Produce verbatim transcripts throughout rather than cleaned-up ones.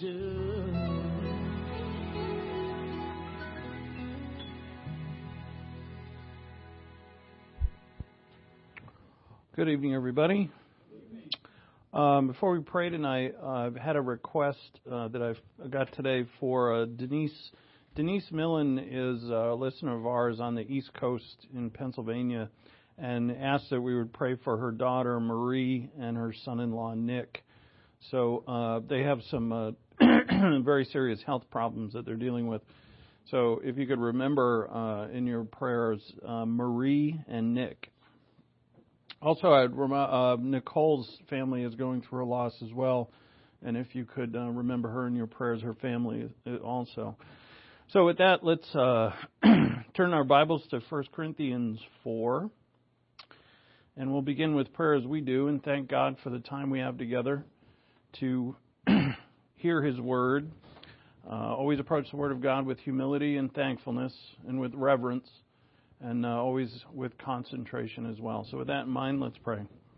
do. Good evening, everybody. Um, before we pray tonight, uh, I've had a request uh, that I've got today for uh, Denise. Denise Millen is a listener of ours on the East Coast in Pennsylvania, and asked that we would pray for her daughter Marie and her son-in-law Nick. So uh, they have some uh, very serious health problems that they're dealing with. So if you could remember uh, in your prayers uh, Marie and Nick. Also, I'd rem- uh, Nicole's family is going through a loss as well, and if you could uh, remember her in your prayers, her family also. So with that, let's uh, turn our Bibles to First Corinthians four, and we'll begin with prayer as we do, and thank God for the time we have together to hear His Word. Uh, always approach the Word of God with humility and thankfulness and with reverence. And uh, always with concentration as well. So with that in mind, let's pray.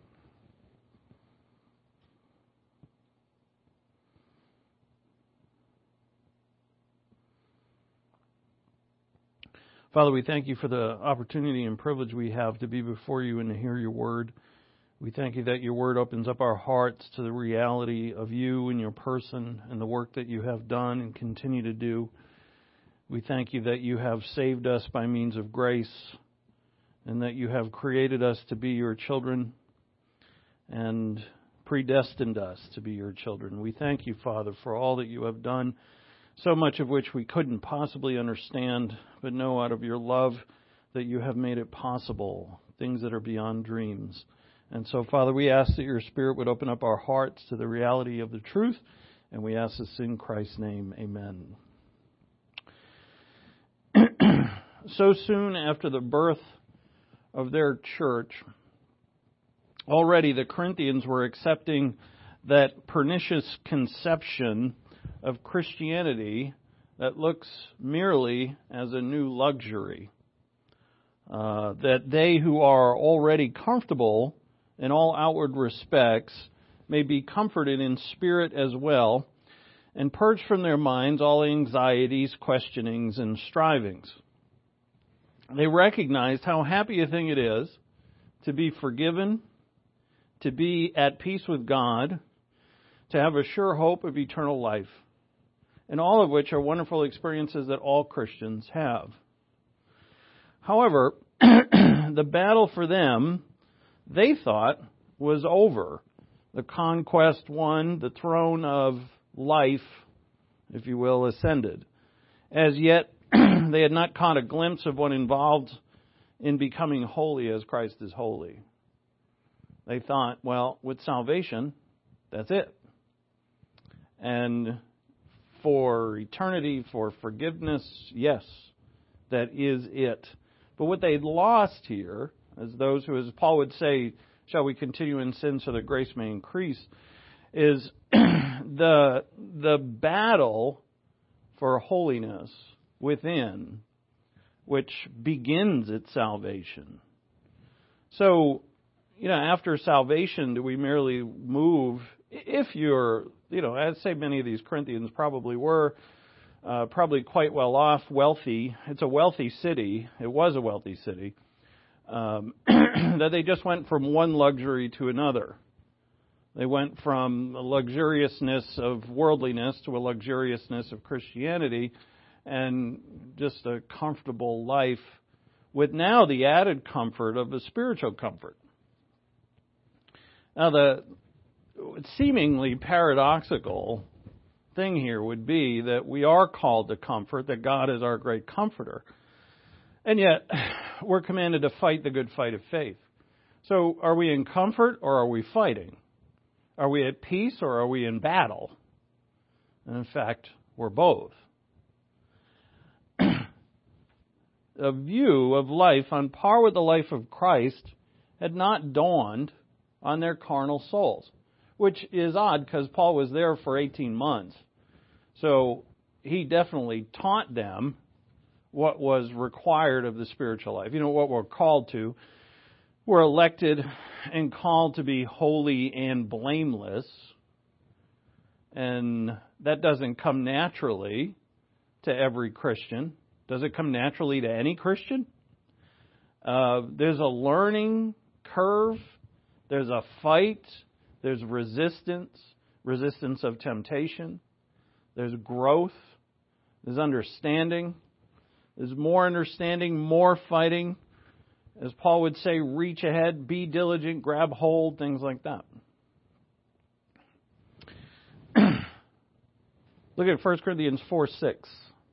Father, we thank you for the opportunity and privilege we have to be before you and to hear your word. We thank you that your word opens up our hearts to the reality of you and your person and the work that you have done and continue to do. We thank you that you have saved us by means of grace, and that you have created us to be your children and predestined us to be your children. We thank you, Father, for all that you have done, so much of which we couldn't possibly understand, but know out of your love that you have made it possible, things that are beyond dreams. And so, Father, we ask that your Spirit would open up our hearts to the reality of the truth, and we ask this in Christ's name. Amen. So soon after the birth of their church, already the Corinthians were accepting that pernicious conception of Christianity that looks merely as a new luxury. Uh, that they who are already comfortable in all outward respects may be comforted in spirit as well, and purge from their minds all anxieties, questionings, and strivings. They recognized how happy a thing it is to be forgiven, to be at peace with God, to have a sure hope of eternal life, and all of which are wonderful experiences that all Christians have. However, the battle for them, they thought, was over. The conquest won, the throne of life, if you will, ascended. As yet, they had not caught a glimpse of what involved in becoming holy as Christ is holy. They thought, well, with salvation, that's it. And for eternity, for forgiveness, yes, that is it. But what they'd lost here, as those who, as Paul would say, shall we continue in sin so that grace may increase, is the the battle for holiness within, which begins at salvation. So, you know, after salvation, do we merely move, if you're, you know, I'd say many of these Corinthians probably were, uh, probably quite well off, wealthy. It's a wealthy city. It was a wealthy city. Um, that they just went from one luxury to another. They went from a luxuriousness of worldliness to a luxuriousness of Christianity, and just a comfortable life with now the added comfort of a spiritual comfort. Now, the seemingly paradoxical thing here would be that we are called to comfort, that God is our great comforter. And yet, we're commanded to fight the good fight of faith. So, are we in comfort or are we fighting? Are we at peace or are we in battle? And in fact, we're both. A view of life on par with the life of Christ had not dawned on their carnal souls, which is odd because Paul was there for eighteen months. So he definitely taught them what was required of the spiritual life. You know, what we're called to. We're elected and called to be holy and blameless. And that doesn't come naturally to every Christian. Does it come naturally to any Christian? Uh, there's a learning curve. There's a fight. There's resistance, resistance of temptation. There's growth. There's understanding. There's more understanding, more fighting. As Paul would say, reach ahead, be diligent, grab hold, things like that. Look at First Corinthians four six.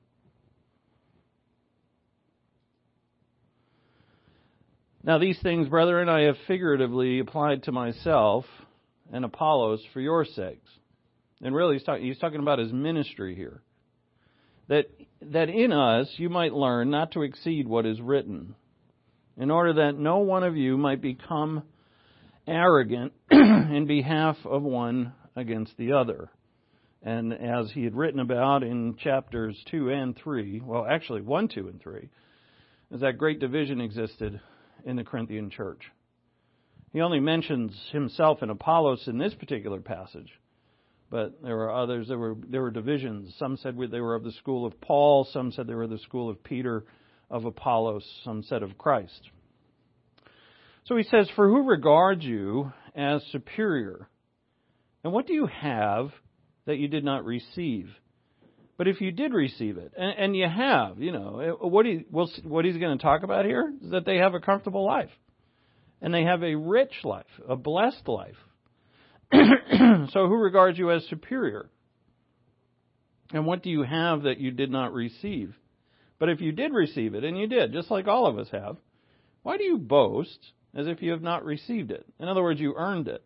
Now these things, brethren, I have figuratively applied to myself and Apollos for your sakes. And really, he's, talk, he's talking about his ministry here. That, that in us you might learn not to exceed what is written, in order that no one of you might become arrogant in behalf of one against the other. And as he had written about in chapters two and three, well, actually one, two, and three, is that great division existed in the Corinthian church. He only mentions himself and Apollos in this particular passage, but there were others. There were there were divisions. Some said they were of the school of Paul. Some said they were the school of Peter, of Apollos. Some said of Christ. So he says, "For who regards you as superior? And what do you have that you did not receive? But if you did receive it, and, and you have, you know, what he well, what he's going to talk about here is that they have a comfortable life, and they have a rich life, a blessed life. So who regards you as superior? And what do you have that you did not receive? But if you did receive it, and you did, just like all of us have, why do you boast as if you have not received it? In other words, you earned it.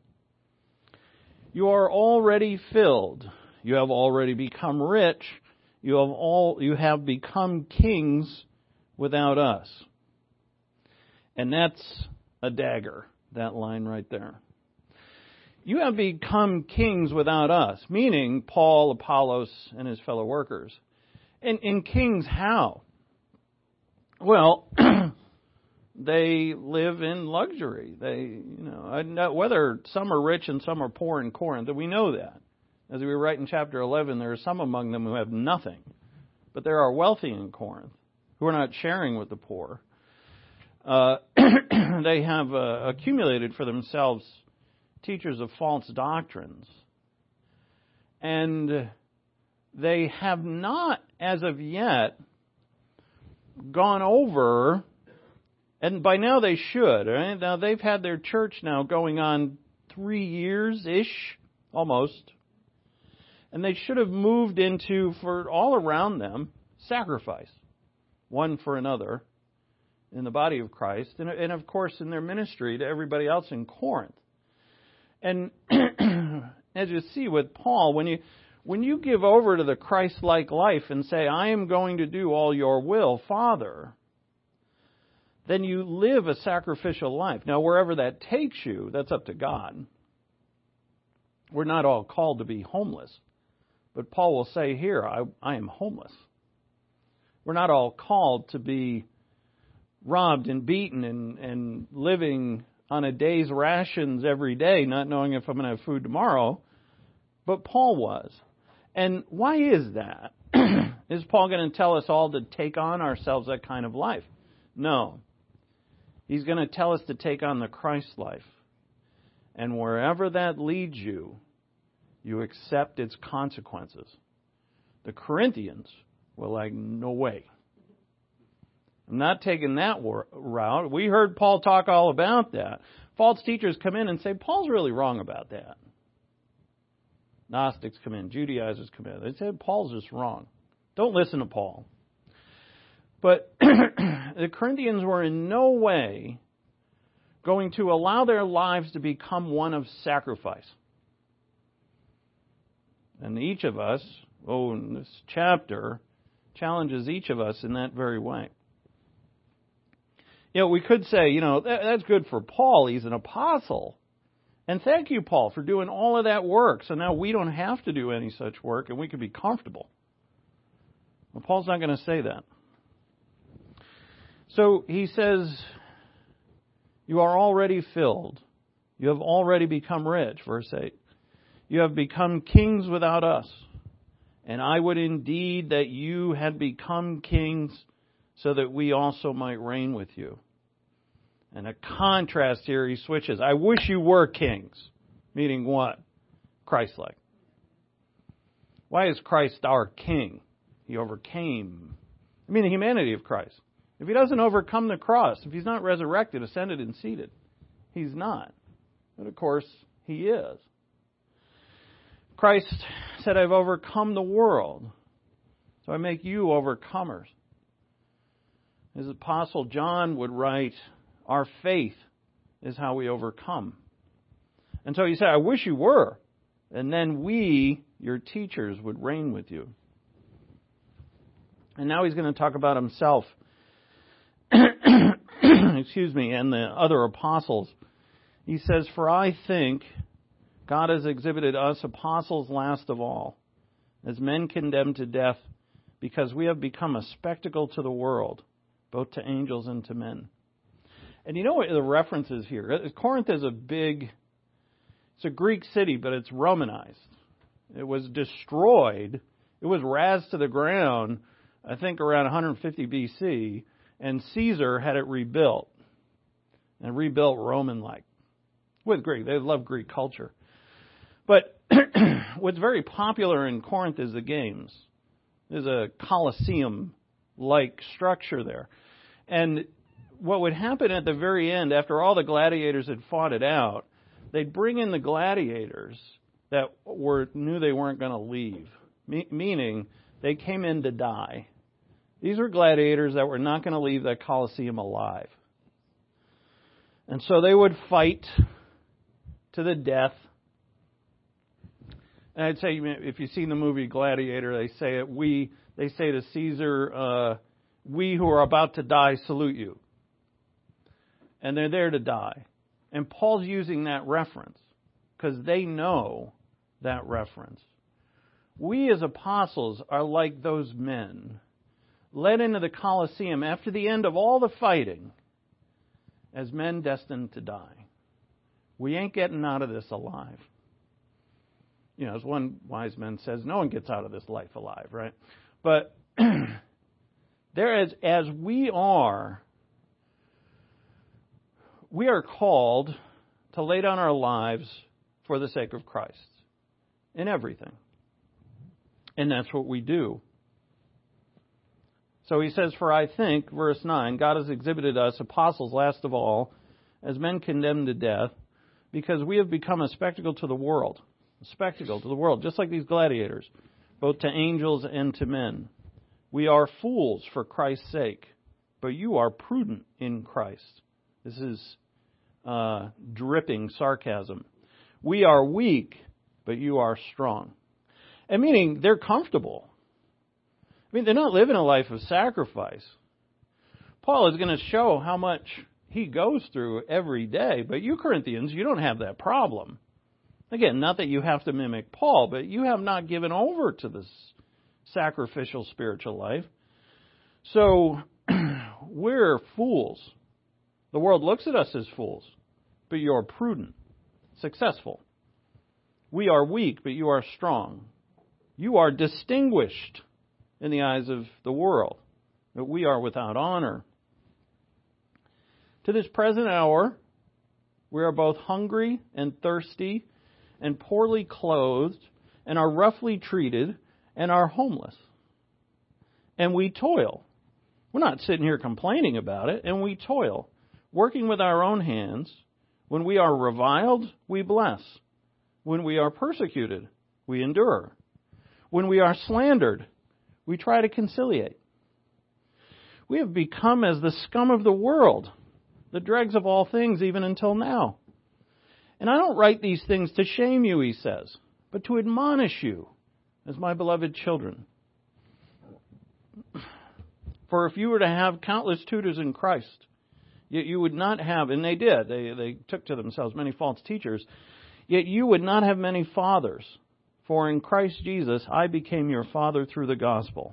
You are already filled. You have already become rich. You have all. You have become kings without us." And that's a dagger, that line right there. You have become kings without us, meaning Paul, Apollos, and his fellow workers. And, and kings how? Well, they live in luxury. They, you know, whether some are rich and some are poor in Corinth, we know that. As we write in chapter eleven, there are some among them who have nothing. But there are wealthy in Corinth who are not sharing with the poor. Uh, they have uh, accumulated for themselves teachers of false doctrines. And they have not, as of yet, gone over, and by now they should. Right? Now they've had their church now going on three years-ish, almost. And they should have moved into, for all around them, sacrifice, one for another, in the body of Christ, and, and of course in their ministry to everybody else in Corinth. And as you see with Paul, when you when you give over to the Christ-like life and say, "I am going to do all your will, Father," then you live a sacrificial life. Now, wherever that takes you, that's up to God. We're not all called to be homeless. But Paul will say here, I, I am homeless. We're not all called to be robbed and beaten and, and living on a day's rations every day, not knowing if I'm going to have food tomorrow. But Paul was. And why is that? Is Paul going to tell us all to take on ourselves that kind of life? No. He's going to tell us to take on the Christ life. And wherever that leads you, you accept its consequences. The Corinthians were like, no way. I'm not taking that route. We heard Paul talk all about that. False teachers come in and say, Paul's really wrong about that. Gnostics come in, Judaizers come in. They say, Paul's just wrong. Don't listen to Paul. But the Corinthians were in no way going to allow their lives to become one of sacrifice. And each of us, oh, in this chapter, challenges each of us in that very way. You know, we could say, you know, that, that's good for Paul. He's an apostle. And thank you, Paul, for doing all of that work. So now we don't have to do any such work and we can be comfortable. Well, Paul's not going to say that. So he says, you are already filled. You have already become rich, verse eight. You have become kings without us. And I would indeed that you had become kings so that we also might reign with you. And a contrast here, he switches. I wish you were kings. Meaning what? Christ-like. Why is Christ our king? He overcame. I mean the humanity of Christ. If he doesn't overcome the cross, if he's not resurrected, ascended, and seated, he's not. But of course, he is. Christ said, I've overcome the world, so I make you overcomers. As Apostle John would write, our faith is how we overcome. And so he said, I wish you were. And then we, your teachers, would reign with you. And now he's going to talk about himself. Excuse me, and the other apostles. He says, for I think God has exhibited us apostles last of all, as men condemned to death, because we have become a spectacle to the world, both to angels and to men. And you know what the reference is here? Corinth is a big, it's a Greek city, but it's Romanized. It was destroyed. It was razed to the ground, I think around one hundred fifty B C, and Caesar had it rebuilt. And rebuilt Roman-like. With Greek. They love Greek culture. But what's very popular in Corinth is the games. There's a Colosseum-like structure there. And what would happen at the very end, after all the gladiators had fought it out, they'd bring in the gladiators that were knew they weren't going to leave. Me- meaning, they came in to die. These were gladiators that were not going to leave that Colosseum alive. And so they would fight to the death. And I'd say, if you've seen the movie Gladiator, they say it. We, they say to Caesar, uh, "We who are about to die salute you." And they're there to die. And Paul's using that reference because they know that reference. We as apostles are like those men led into the Colosseum after the end of all the fighting as men destined to die. We ain't getting out of this alive. You know, as one wise man says, no one gets out of this life alive, right? But there is, as we are, we are called to lay down our lives for the sake of Christ in everything. And that's what we do. So he says, for I think, verse nine, God has exhibited us, apostles last of all, as men condemned to death, because we have become a spectacle to the world. A spectacle to the world, just like these gladiators, both to angels and to men. We are fools for Christ's sake, but you are prudent in Christ. This is uh, dripping sarcasm. We are weak, but you are strong. And meaning they're comfortable. I mean, they're not living a life of sacrifice. Paul is going to show how much he goes through every day. But you Corinthians, you don't have that problem. Again, not that you have to mimic Paul, but you have not given over to this sacrificial spiritual life. So we're fools. The world looks at us as fools, but you're prudent, successful. We are weak, but you are strong. You are distinguished in the eyes of the world, but we are without honor. To this present hour, we are both hungry and thirsty and poorly clothed and are roughly treated and are homeless. And we toil. We're not sitting here complaining about it, and we toil, working with our own hands. When we are reviled, we bless. When we are persecuted, we endure. When we are slandered, we try to conciliate. We have become as the scum of the world, the dregs of all things, even until now. And I don't write these things to shame you, he says, but to admonish you as my beloved children. For if you were to have countless tutors in Christ, yet you would not have, and they did, they, they took to themselves many false teachers, yet you would not have many fathers. For in Christ Jesus, I became your father through the gospel.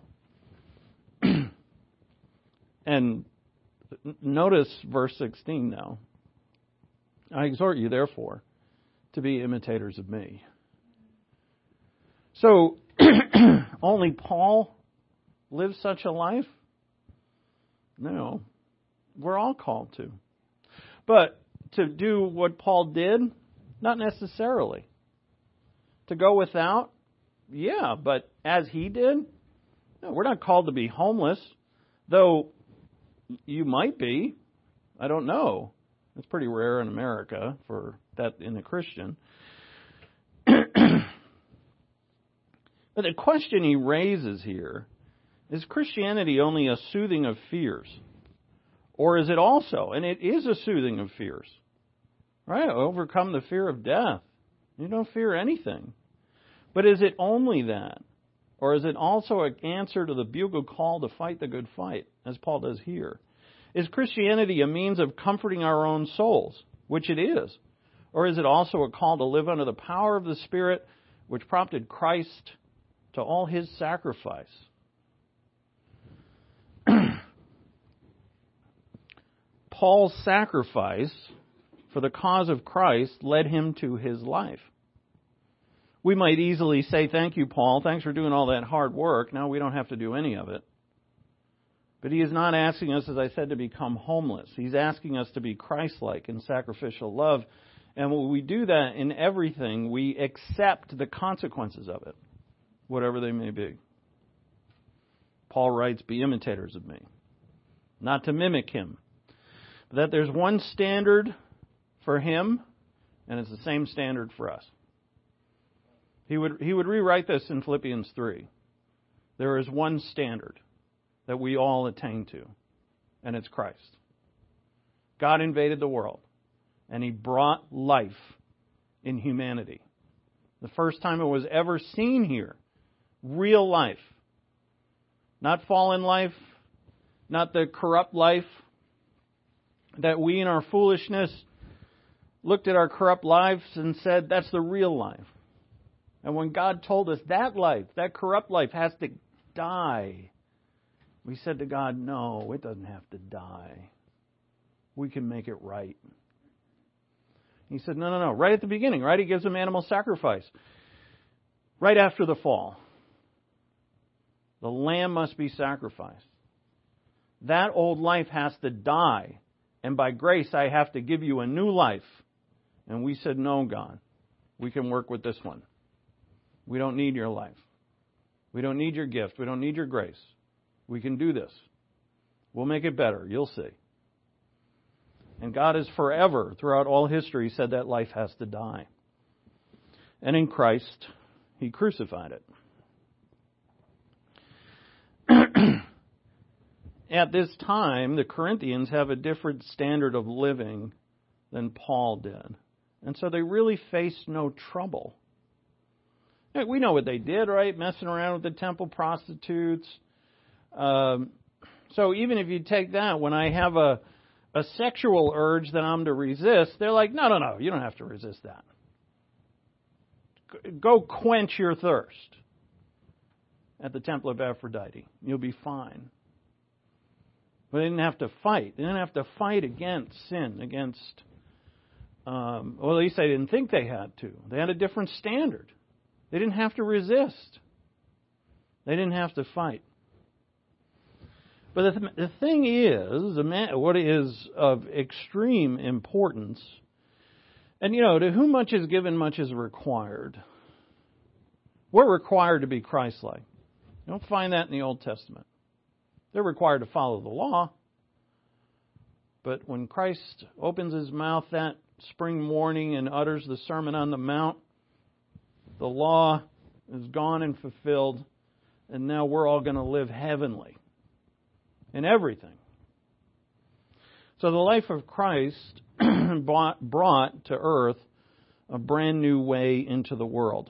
And notice verse sixteen now. I exhort you, therefore, to be imitators of me. So, only Paul lived such a life? No. We're all called to. But to do what Paul did? Not necessarily. To go without? Yeah, but as he did? No, we're not called to be homeless. Though you might be. I don't know. It's pretty rare in America for that in a Christian. But the question he raises here is Christianity only a soothing of fears? Or is it also, and it is a soothing of fears, right? Overcome the fear of death. You don't fear anything. But is it only that? Or is it also an answer to the bugle call to fight the good fight, as Paul does here? Is Christianity a means of comforting our own souls, which it is? Or is it also a call to live under the power of the Spirit, which prompted Christ to all his sacrifice? Paul's sacrifice for the cause of Christ led him to his life. We might easily say, thank you, Paul. Thanks for doing all that hard work. Now we don't have to do any of it. But he is not asking us, as I said, to become homeless. He's asking us to be Christ-like in sacrificial love. And when we do that in everything, we accept the consequences of it, whatever they may be. Paul writes, be imitators of me. Not to mimic him. But that there's one standard for him, and it's the same standard for us. He would, he would rewrite this in Philippians three. There is one standard that we all attain to, and it's Christ. God invaded the world, and He brought life in humanity. The first time it was ever seen here. Real life. Not fallen life, not the corrupt life that we in our foolishness looked at our corrupt lives and said, that's the real life. And when God told us that life, that corrupt life has to die, we said to God, no, it doesn't have to die. We can make it right. He said, no, no, no. Right at the beginning, right? He gives them animal sacrifice. Right after the fall. The lamb must be sacrificed. That old life has to die. And by grace, I have to give you a new life. And we said, no, God. We can work with this one. We don't need your life. We don't need your gift. We don't need your grace. We can do this. We'll make it better. You'll see. And God has forever, throughout all history, said that life has to die. And in Christ, He crucified it. At this time, the Corinthians have a different standard of living than Paul did. And so they really faced no trouble. We know what they did, right? Messing around with the temple prostitutes. Um, so even if you take that, when I have a, a sexual urge that I'm to resist, they're like, no, no, no, you don't have to resist that. Go quench your thirst at the temple of Aphrodite. You'll be fine. But they didn't have to fight. They didn't have to fight against sin, against, um, well, at least they didn't think they had to. They had a different standard. They didn't have to resist. They didn't have to fight. But the, th- the thing is, the man, what is of extreme importance, and you know, to whom much is given, much is required. We're required to be Christ-like. You don't find that in the Old Testament. They're required to follow the law. But when Christ opens His mouth that spring morning and utters the Sermon on the Mount, the law is gone and fulfilled, and now we're all going to live heavenly in everything. So the life of Christ brought to earth a brand new way into the world.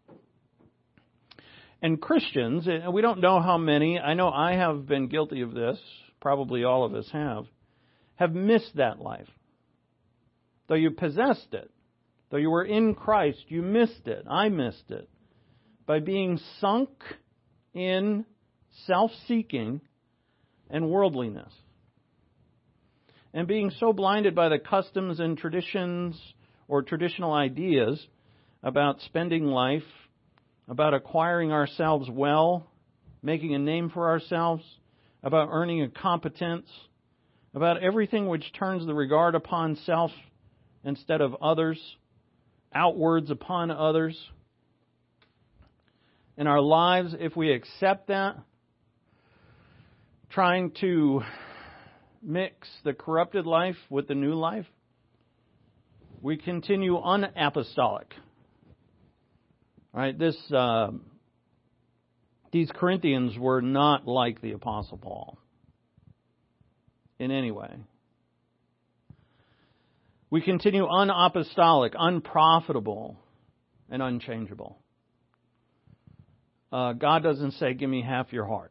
And Christians, and we don't know how many, I know I have been guilty of this, probably all of us have, have missed that life. Though you possessed it, though you were in Christ, you missed it. I missed it. By being sunk in self-seeking and worldliness. And being so blinded by the customs and traditions or traditional ideas about spending life about acquiring ourselves well, making a name for ourselves, about earning a competence, about everything which turns the regard upon self instead of others, outwards upon others. In our lives, if we accept that, trying to mix the corrupted life with the new life, we continue unapostolic. Right? This uh, these Corinthians were not like the Apostle Paul in any way. We continue unapostolic, unprofitable, and unchangeable. Uh, God doesn't say, "Give me half your heart."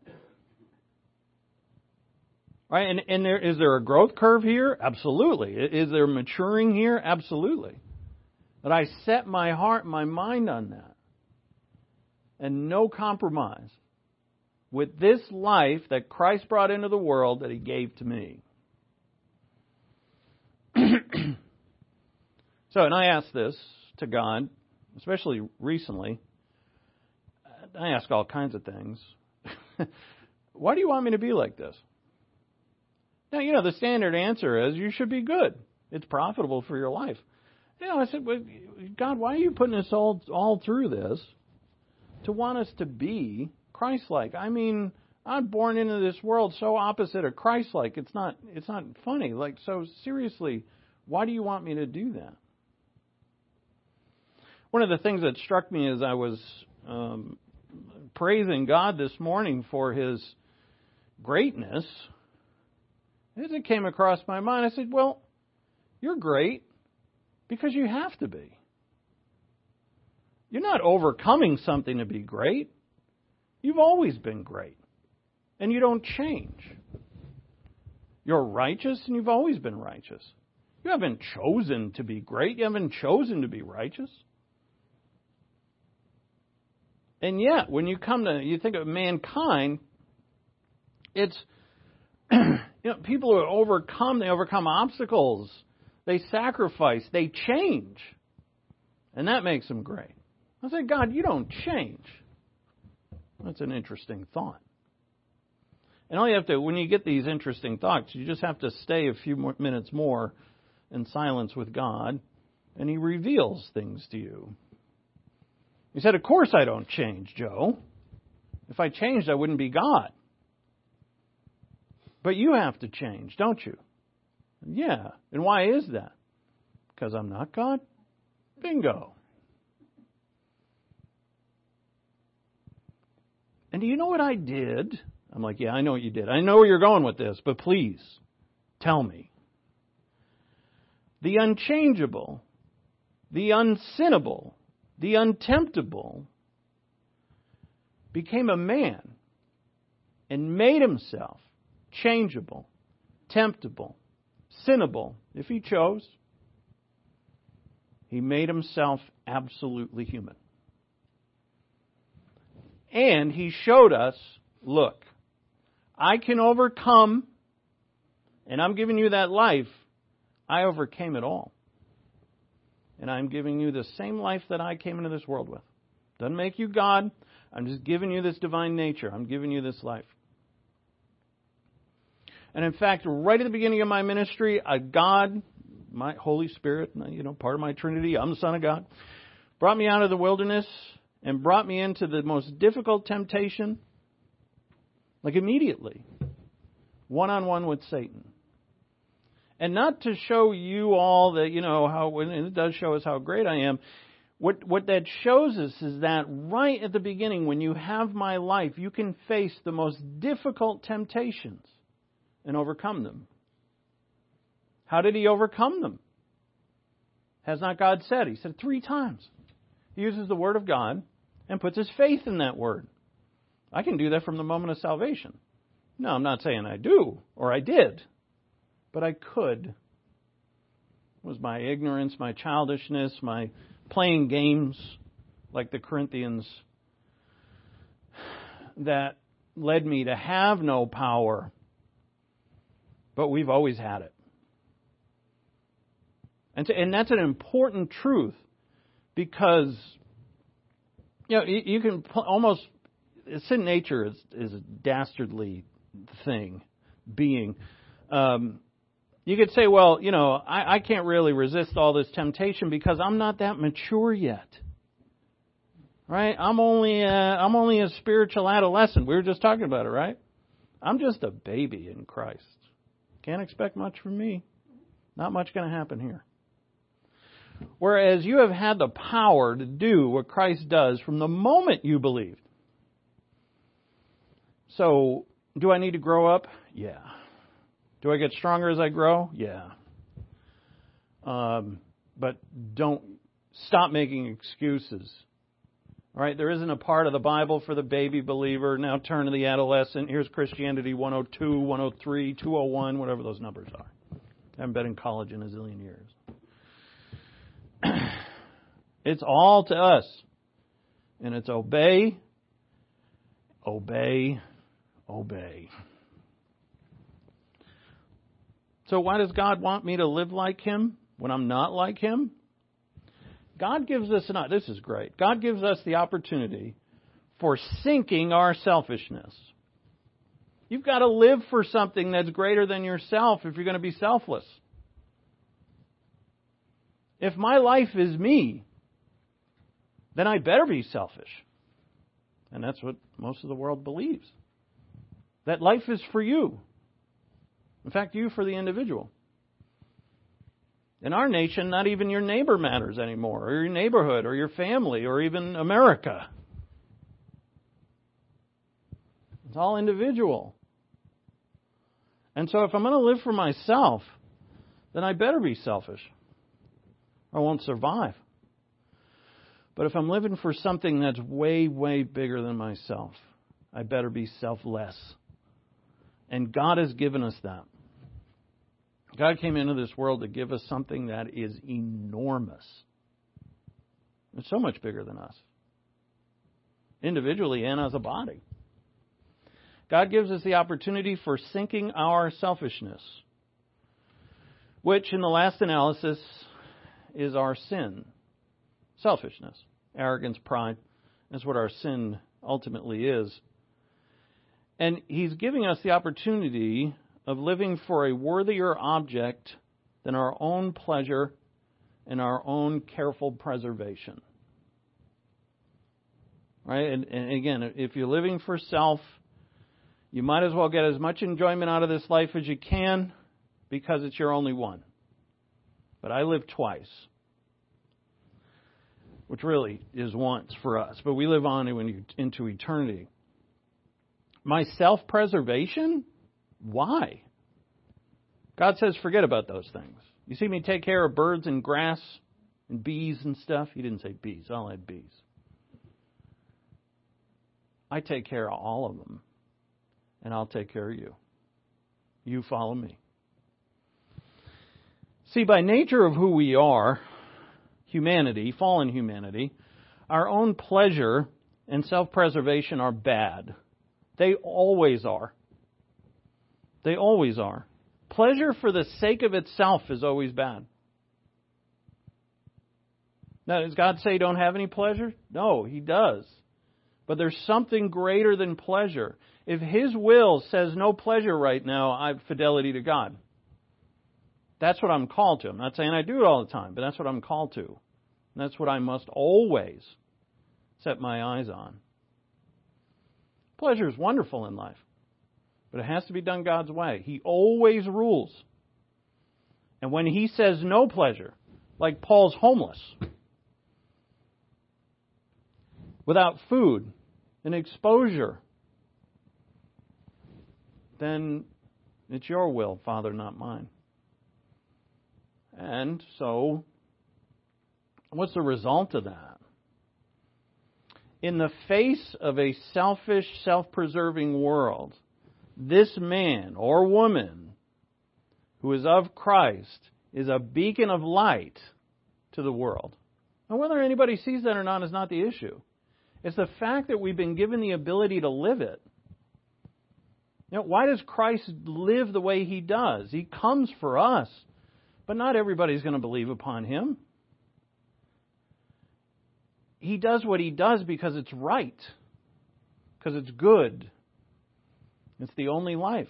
Right? And, and there, is there a growth curve here? Absolutely. Is there maturing here? Absolutely. But I set my heart, my mind on that. And no compromise with this life that Christ brought into the world that He gave to me. So, and I asked this to God, especially recently. I ask all kinds of things. Why do you want me to be like this? Now, you know, the standard answer is you should be good. It's profitable for your life. You know, I said, well, God, why are you putting us all all through this to want us to be Christ-like? I mean, I'm born into this world so opposite of Christ-like. It's not it's not funny. Like, so seriously, why do you want me to do that? One of the things that struck me as I was um, praising God this morning for His greatness, as it came across my mind, I said, well, you're great because you have to be. You're not overcoming something to be great. You've always been great. And you don't change. You're righteous and you've always been righteous. You haven't chosen to be great. You haven't chosen to be righteous. And yet, when you come to, you think of mankind, it's, you know, people who overcome, they overcome obstacles. They sacrifice. They change. And that makes them great. I say, God, you don't change. That's an interesting thought. And all you have to, when you get these interesting thoughts, you just have to stay a few more minutes more in silence with God, and He reveals things to you. He said, of course I don't change, Joe. If I changed, I wouldn't be God. But you have to change, don't you? Yeah. And why is that? Because I'm not God? Bingo. And do you know what I did? I'm like, yeah, I know what you did. I know where you're going with this, but please, tell me. The unchangeable, the unsinnable, the untemptable became a man and made Himself changeable, temptable, sinnable, if He chose. He made Himself absolutely human. And He showed us, look, I can overcome, and I'm giving you that life. I overcame it all. And I'm giving you the same life that I came into this world with. Doesn't make you God. I'm just giving you this divine nature. I'm giving you this life. And in fact, right at the beginning of my ministry, a God, my Holy Spirit, you know, part of my Trinity, I'm the Son of God, brought me out of the wilderness and brought me into the most difficult temptation, like immediately, one-on-one with Satan. And not to show you all that, you know, how, and it does show us how great I am. What, what that shows us is that right at the beginning, when you have my life, you can face the most difficult temptations and overcome them. How did He overcome them? Has not God said? He said three times. He uses the Word of God and puts His faith in that Word. I can do that from the moment of salvation. No, I'm not saying I do, or I did. But I could. It was my ignorance, my childishness, my playing games like the Corinthians that led me to have no power. But we've always had it. And, to, and that's an important truth because You know, you, you can almost, sin nature is, is a dastardly thing, being. Um, you could say, well, you know, I, I can't really resist all this temptation because I'm not that mature yet. Right? I'm only a, I'm only a spiritual adolescent. We were just talking about it, right? I'm just a baby in Christ. Can't expect much from me. Not much going to happen here. Whereas you have had the power to do what Christ does from the moment you believed. So, do I need to grow up? Yeah. Do I get stronger as I grow? Yeah. Um, but don't stop making excuses. Right? There isn't a part of the Bible for the baby believer. Now turn to the adolescent. Here's Christianity one oh two, one oh three, two oh one, whatever those numbers are. I haven't been in college in a zillion years. It's all to us. And it's obey, obey, obey. So why does God want me to live like Him when I'm not like Him? God gives us, an, this is great, God gives us the opportunity for sinking our selfishness. You've got to live for something that's greater than yourself if you're going to be selfless. If my life is me, then I better be selfish. And that's what most of the world believes. That life is for you. In fact, you for the individual. In our nation, not even your neighbor matters anymore, or your neighborhood, or your family, or even America. It's all individual. And so if I'm going to live for myself, then I better be selfish. I won't survive. But if I'm living for something that's way, way bigger than myself, I better be selfless. And God has given us that. God came into this world to give us something that is enormous. It's so much bigger than us. Individually and as a body. God gives us the opportunity for sinking our selfishness. Which, in the last analysis, is our sin. Selfishness. Arrogance, pride. That's what our sin ultimately is. And He's giving us the opportunity of living for a worthier object than our own pleasure and our own careful preservation. Right? And, and again, if you're living for self, you might as well get as much enjoyment out of this life as you can because it's your only one. But I live twice, which really is once for us. But we live on into eternity. My self-preservation? Why? God says forget about those things. You see me take care of birds and grass and bees and stuff? He didn't say bees. I'll add bees. I take care of all of them. And I'll take care of you. You follow me. See, by nature of who we are, humanity, fallen humanity, our own pleasure and self-preservation are bad. They always are. They always are. Pleasure for the sake of itself is always bad. Now, does God say don't have any pleasure? No, He does. But there's something greater than pleasure. If His will says no pleasure right now, I have fidelity to God. That's what I'm called to. I'm not saying I do it all the time, but that's what I'm called to. And that's what I must always set my eyes on. Pleasure is wonderful in life. But it has to be done God's way. He always rules. And when He says no pleasure, like Paul's homeless, without food and exposure, then it's your will, Father, not mine. And so, what's the result of that? In the face of a selfish, self-preserving world, this man or woman who is of Christ is a beacon of light to the world. And whether anybody sees that or not is not the issue. It's the fact that we've been given the ability to live it. You know, why does Christ live the way He does? He comes for us. But not everybody's going to believe upon Him. he does what he does because it's right, because it's good. It's the only life.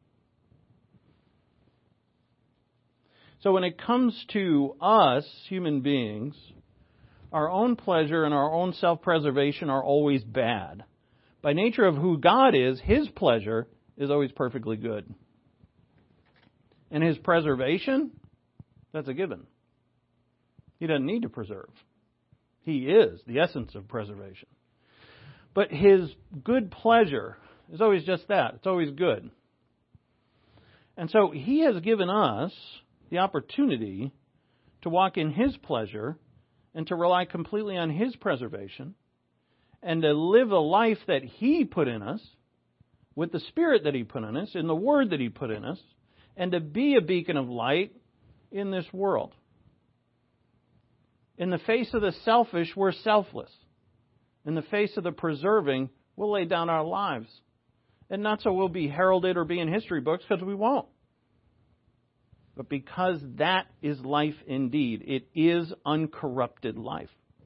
So when it comes to us, human beings, our own pleasure and our own self-preservation are always bad. By nature of who God is, His pleasure is always perfectly good. And His preservation, that's a given. He doesn't need to preserve. He is the essence of preservation. But His good pleasure is always just that. It's always good. And so He has given us the opportunity to walk in His pleasure and to rely completely on His preservation and to live a life that He put in us with the Spirit that He put in us, in the Word that He put in us, and to be a beacon of light in this world. In the face of the selfish, we're selfless. In the face of the preserving, we'll lay down our lives. And not so we'll be heralded or be in history books, because we won't. But because that is life indeed. It is uncorrupted life.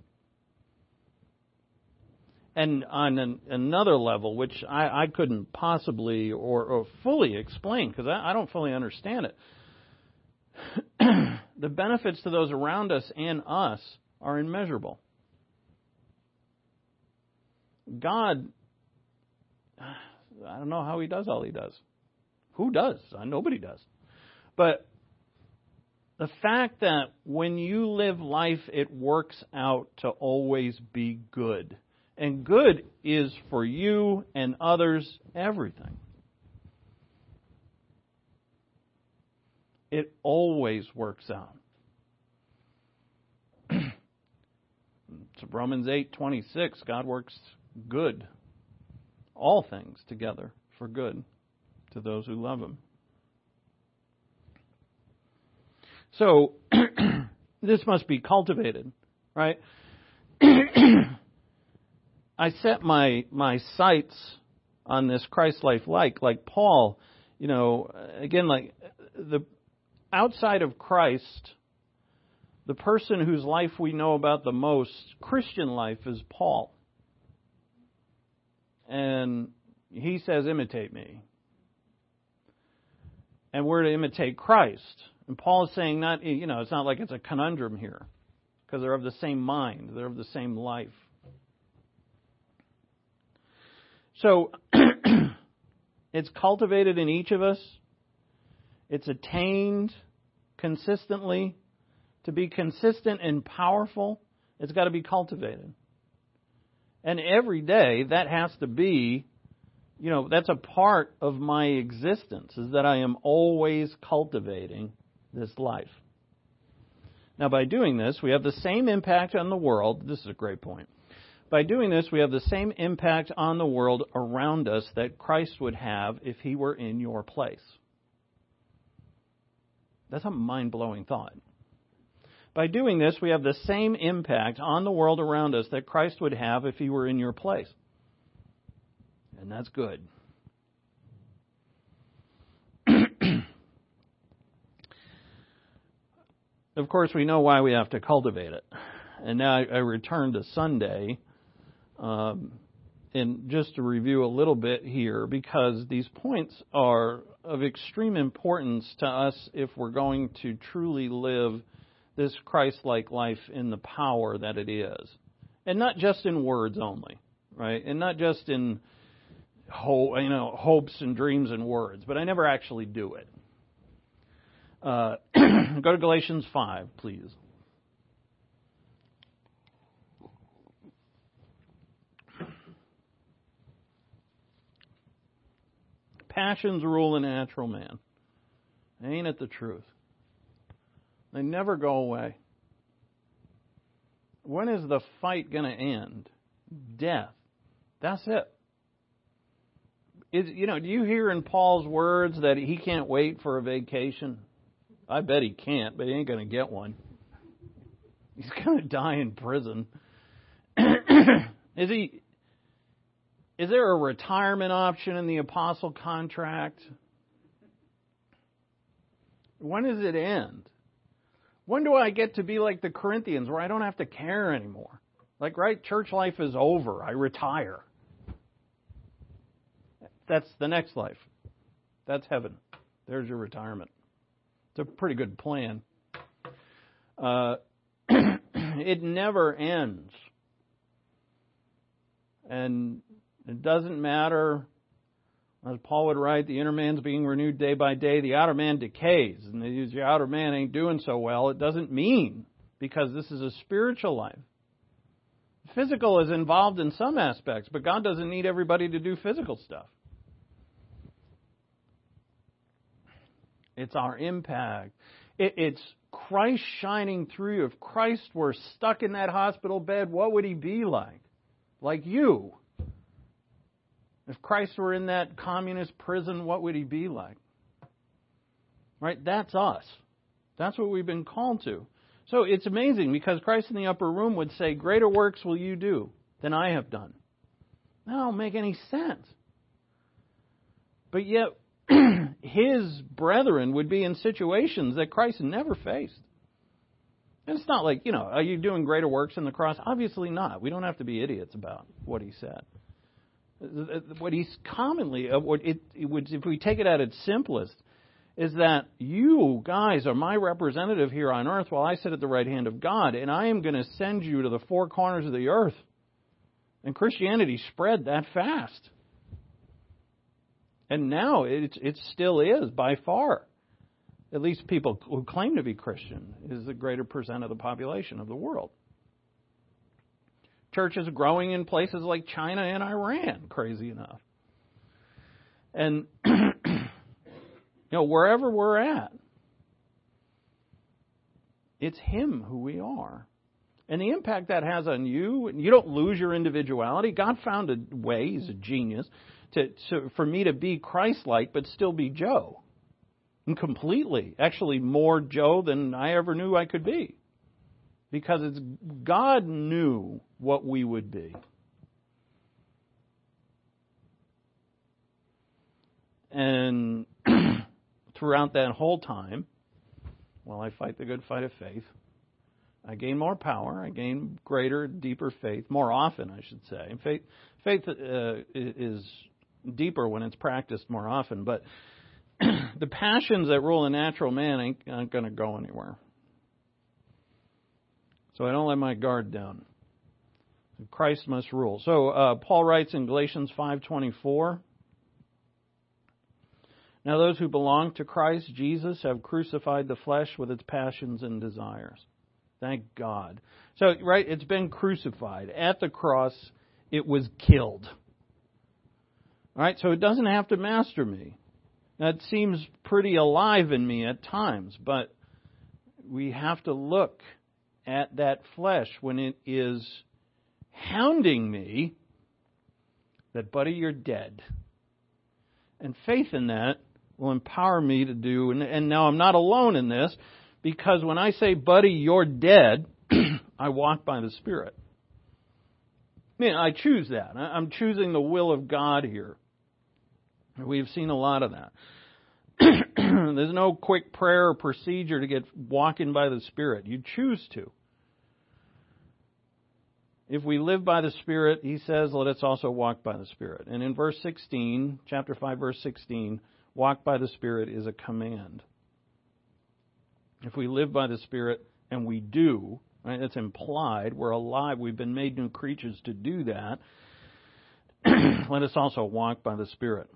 And on an, another level, which I, I couldn't possibly or, or fully explain, because I, I don't fully understand it, the benefits to those around us and us are immeasurable. God, I don't know how He does all He does. Who does? Nobody does. But the fact that when you live life, it works out to always be good. And good is for you and others everything. It always works out. So Romans eight twenty-six, God works good, all things together for good to those who love Him. So, this must be cultivated, right? I set my my sights on this Christ-like, like like Paul, you know, again, like the outside of Christ, the person whose life we know about the most, Christian life, is Paul. And he says, imitate me. And we're to imitate Christ. And Paul is saying, not, you know, it's not like it's a conundrum here, because they're of the same mind, they're of the same life. So, it's cultivated in each of us. It's attained consistently. To be consistent and powerful, it's got to be cultivated. And every day, that has to be, you know, that's a part of my existence, is that I am always cultivating this life. Now, by doing this, we have the same impact on the world. This is a great point. By doing this, we have the same impact on the world around us that Christ would have if He were in your place. That's a mind-blowing thought. By doing this, we have the same impact on the world around us that Christ would have if He were in your place. And that's good. Of course, we know why we have to cultivate it. And now I, I return to Sunday, um, and just to review a little bit here, because these points are of extreme importance to us if we're going to truly live this Christ-like life in the power that it is. And not just in words only, right? And not just in ho- you know, hopes and dreams and words, but I never actually do it. Uh, go to Galatians five, please. Passions rule the natural man. Ain't it the truth? They never go away. When is the fight going to end? Death. That's it. Is, you know, do you hear in Paul's words that he can't wait for a vacation? I bet he can't, but he ain't going to get one. He's going to die in prison. Is he? Is there a retirement option in the apostle contract? When does it end? When do I get to be like the Corinthians, where I don't have to care anymore? Like, right, church life is over. I retire. That's the next life. That's heaven. There's your retirement. It's a pretty good plan. Uh, it never ends. And it doesn't matter, as Paul would write, the inner man's being renewed day by day. The outer man decays. And they use, your outer man ain't doing so well. It doesn't mean, because this is a spiritual life. Physical is involved in some aspects, but God doesn't need everybody to do physical stuff. It's our impact. It, it's Christ shining through you. If Christ were stuck in that hospital bed, what would he be like? Like you. If Christ were in that communist prison, what would he be like? Right? That's us. That's what we've been called to. So it's amazing, because Christ in the upper room would say, greater works will you do than I have done. That don't make any sense. But yet, his brethren would be in situations that Christ never faced. And it's not like, you know, are you doing greater works in the cross? Obviously not. We don't have to be idiots about what he said. What he's commonly, what it, it would, if we take it at its simplest, is that you guys are my representative here on earth while I sit at the right hand of God, and I am going to send you to the four corners of the earth. And Christianity spread that fast. And now it, it still is, by far. At least people who claim to be Christian is the greater percent of the population of the world. Churches growing in places like China and Iran, crazy enough. And you know, wherever we're at, it's him who we are. And the impact that has on you, you don't lose your individuality. God found a way, he's a genius, to, to for me to be Christ-like but still be Joe. And completely, actually more Joe than I ever knew I could be. Because it's God knew what we would be. And throughout that whole time, while I fight the good fight of faith, I gain more power, I gain greater, deeper faith, more often, I should say. Faith, faith uh, is deeper when it's practiced more often, but the passions that rule a natural man ain't, aren't going to go anywhere. So I don't let my guard down. Christ must rule. So uh, Paul writes in Galatians five twenty-four, now those who belong to Christ Jesus have crucified the flesh with its passions and desires. Thank God. So, right, it's been crucified. At the cross, it was killed. All right, so it doesn't have to master me. That seems pretty alive in me at times, but we have to look at that flesh when it is hounding me that, buddy, you're dead. And faith in that will empower me to do, and, and now I'm not alone in this, because when I say, buddy, you're dead, I walk by the Spirit. I mean, I choose that. I'm choosing the will of God here. We've seen a lot of that. There's no quick prayer or procedure to get walking by the Spirit. You choose to. If we live by the Spirit, he says, let us also walk by the Spirit. And in verse sixteen, chapter five, verse sixteen, walk by the Spirit is a command. If we live by the Spirit, and we do, right, it's implied, we're alive, we've been made new creatures to do that, let us also walk by the Spirit.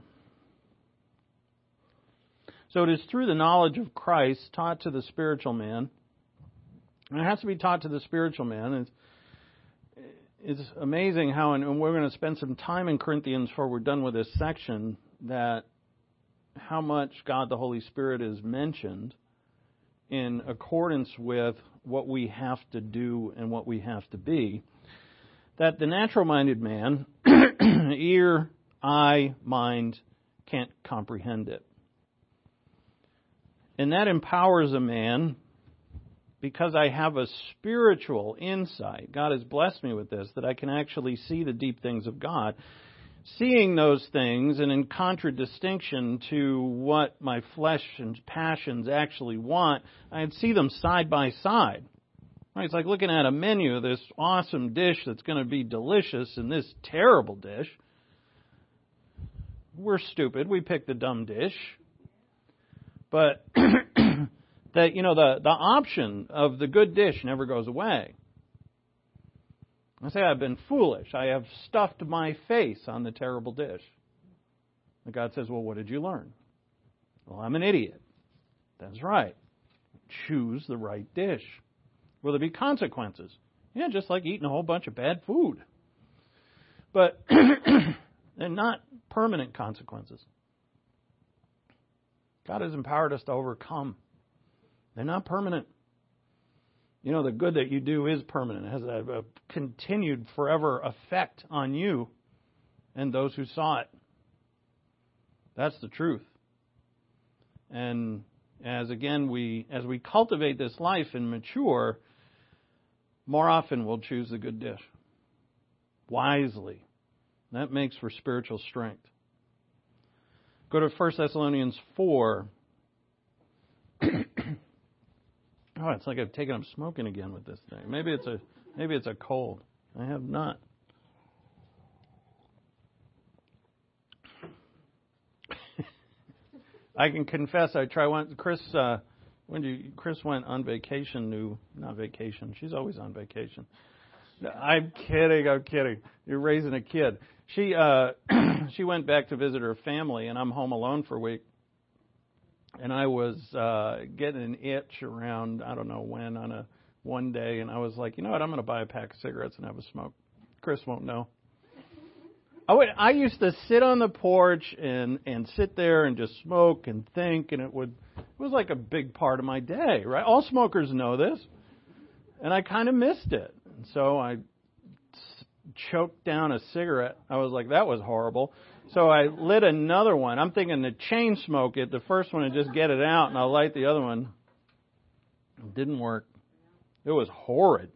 So it is through the knowledge of Christ taught to the spiritual man. And it has to be taught to the spiritual man. It's, it's amazing how, and we're going to spend some time in Corinthians before we're done with this section, that how much God the Holy Spirit is mentioned in accordance with what we have to do and what we have to be. That the natural-minded man, ear, eye, mind, can't comprehend it. And that empowers a man because I have a spiritual insight. God has blessed me with this, that I can actually see the deep things of God. Seeing those things, and in contradistinction to what my flesh and passions actually want, I see them side by side. Right? It's like looking at a menu of this awesome dish that's going to be delicious and this terrible dish. We're stupid. We pick the dumb dish. But that, you know, the, the option of the good dish never goes away. I say I've been foolish. I have stuffed my face on the terrible dish. And God says, well, what did you learn? Well, I'm an idiot. That's right. Choose the right dish. Will there be consequences? Yeah, just like eating a whole bunch of bad food. But they're not permanent consequences. God has empowered us to overcome. They're not permanent. You know, the good that you do is permanent. It has a, a continued forever effect on you and those who saw it. That's the truth. And as again we as we cultivate this life and mature, more often we'll choose the good dish. Wisely. That makes for spiritual strength. Go to First Thessalonians four. Oh, it's like I've taken up smoking again with this thing. Maybe it's a maybe it's a cold. I have not. I can confess I try one. Chris, uh, when you Chris went on vacation. New not vacation. She's always on vacation. I'm kidding. I'm kidding. You're raising a kid. She uh, she went back to visit her family, and I'm home alone for a week. And I was uh, getting an itch around, I don't know when, on a one day, and I was like, you know what, I'm going to buy a pack of cigarettes and have a smoke. Chris won't know. I would. I used to sit on the porch and, and sit there and just smoke and think, and it would it was like a big part of my day, right? All smokers know this, and I kind of missed it. And so I choked down a cigarette. I was like, that was horrible. So I lit another one. I'm thinking to chain smoke it, the first one, and just get it out, and I'll light the other one. It didn't work. It was horrid.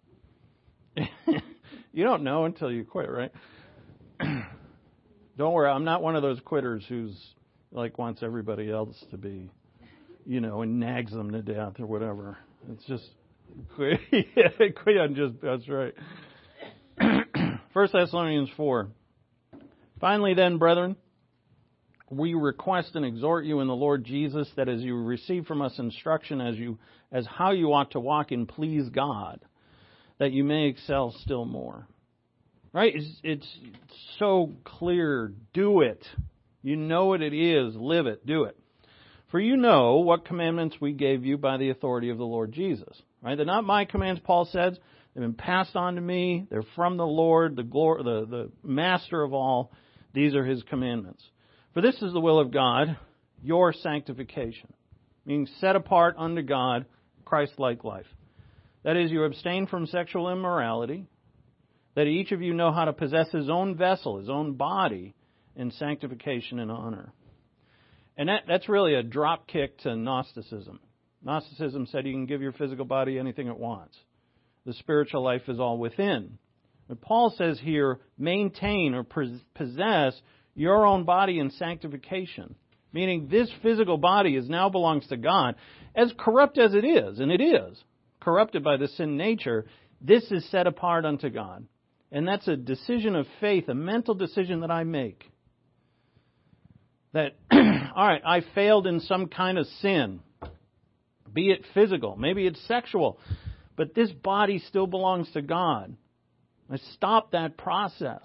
You don't know until you quit, right? Don't worry, I'm not one of those quitters who's like wants everybody else to be, you know, and nags them to death or whatever. It's just quit. Yeah, quit on just that's right. First Thessalonians four. Finally then, brethren, we request and exhort you in the Lord Jesus that as you receive from us instruction as you as how you ought to walk and please God, that you may excel still more. Right? It's, it's so clear. Do it. You know what it is. Live it. Do it. For you know what commandments we gave you by the authority of the Lord Jesus. Right? They're not my commands, Paul says. They've been passed on to me. They're from the Lord, the glory, the, the master of all. These are his commandments. For this is the will of God, your sanctification, being set apart unto God, Christ-like life. That is, you abstain from sexual immorality, that each of you know how to possess his own vessel, his own body, in sanctification and honor. And that, that's really a drop kick to Gnosticism. Gnosticism said you can give your physical body anything it wants. The spiritual life is all within. But Paul says here, maintain or possess your own body in sanctification. Meaning this physical body is now belongs to God. As corrupt as it is, and it is, corrupted by the sin nature, this is set apart unto God. And that's a decision of faith, a mental decision that I make. That, all right, I failed in some kind of sin. Be it physical, maybe it's sexual. But this body still belongs to God. I stop that process.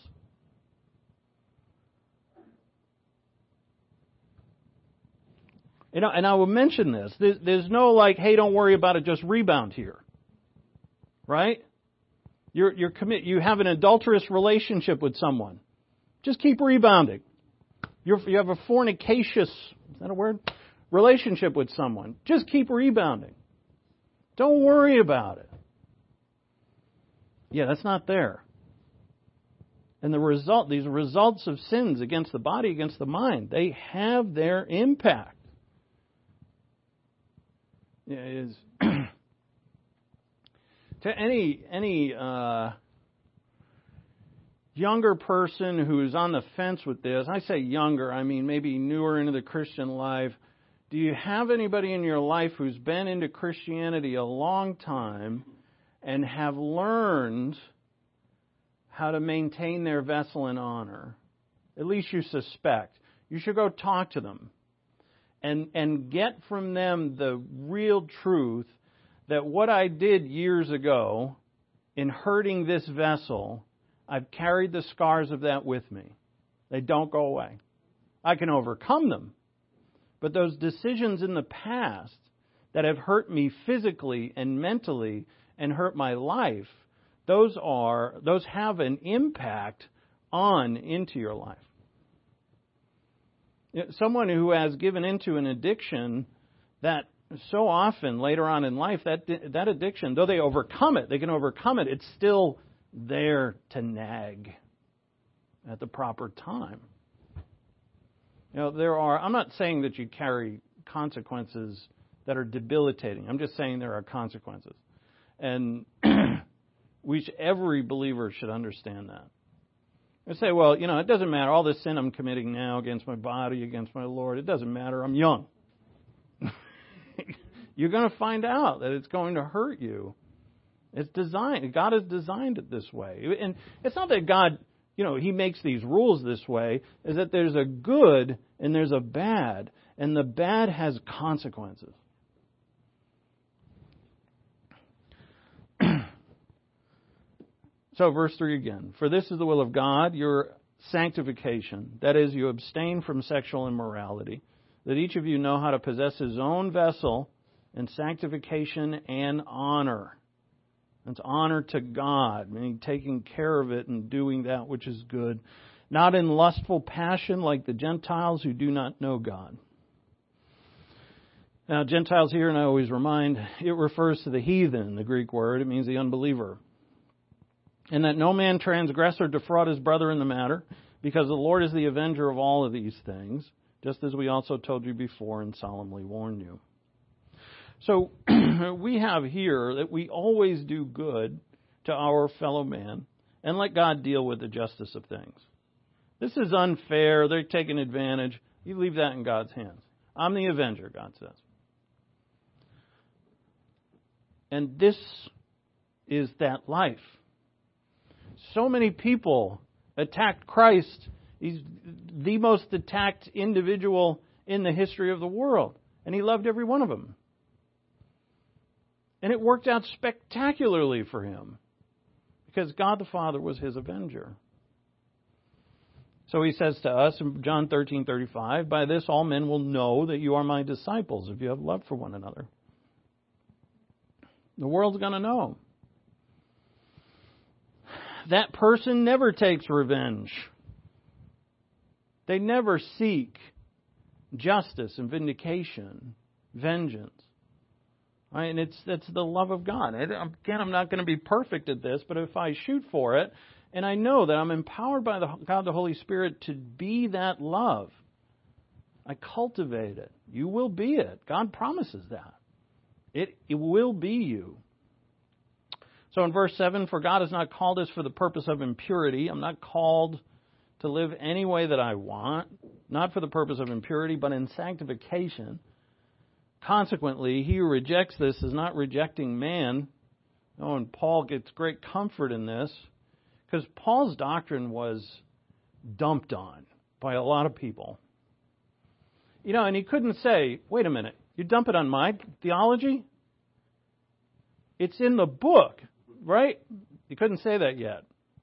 You know, and I will mention this. There's, there's no like, hey, don't worry about it, just rebound here. Right? You're, you're commit, you have an adulterous relationship with someone. Just keep rebounding. You're, you have a fornicacious, is that a word? Relationship with someone. Just keep rebounding. Don't worry about it. Yeah, that's not there. And the result, these results of sins against the body, against the mind, they have their impact. Yeah, it is. To any any uh, younger person who's on the fence with this, I say younger, I mean maybe newer into the Christian life. Do you have anybody in your life who's been into Christianity a long time and have learned how to maintain their vessel in honor. At least you suspect. You should go talk to them and, and get from them the real truth that what I did years ago in hurting this vessel, I've carried the scars of that with me. They don't go away. I can overcome them. But those decisions in the past that have hurt me physically and mentally and hurt my life, those are those have an impact on into your life. Someone who has given into an addiction, that so often later on in life, that that addiction, though they overcome it, they can overcome it, it's still there to nag at the proper time. You know, there are, I'm not saying that you carry consequences that are debilitating. I'm just saying there are consequences. And we, every believer should understand that. I say, well, you know, it doesn't matter. All this sin I'm committing now against my body, against my Lord, it doesn't matter. I'm young. You're going to find out that it's going to hurt you. It's designed. God has designed it this way. And it's not that God, you know, He makes these rules this way. Is that there's a good and there's a bad. And the bad has consequences. So verse three again. For this is the will of God, your sanctification. That is, you abstain from sexual immorality. That each of you know how to possess his own vessel in sanctification and honor. That's honor to God, meaning taking care of it and doing that which is good. Not in lustful passion like the Gentiles who do not know God. Now, Gentiles here, and I always remind, it refers to the heathen, the Greek word. It means the unbeliever. And that no man transgress or defraud his brother in the matter, because the Lord is the avenger of all of these things, just as we also told you before and solemnly warned you. So we have here that we always do good to our fellow man and let God deal with the justice of things. This is unfair. They're taking advantage. You leave that in God's hands. I'm the avenger, God says. And this is that life. So many people attacked Christ. He's the most attacked individual in the history of the world. And He loved every one of them. And it worked out spectacularly for Him. Because God the Father was His avenger. So He says to us in John thirteen thirty-five, by this all men will know that you are my disciples, if you have love for one another. The world's going to know. That person never takes revenge. They never seek justice and vindication, vengeance. Right? And it's that's the love of God. Again, I'm not going to be perfect at this, but if I shoot for it, and I know that I'm empowered by the God the Holy Spirit to be that love, I cultivate it. You will be it. God promises that. It, it will be you. So in verse seven, for God has not called us for the purpose of impurity. I'm not called to live any way that I want, not for the purpose of impurity, but in sanctification. Consequently, he who rejects this is not rejecting man. Oh, and Paul gets great comfort in this, because Paul's doctrine was dumped on by a lot of people. You know, and he couldn't say, wait a minute, you dump it on my theology? It's in the book, right? He couldn't say that yet.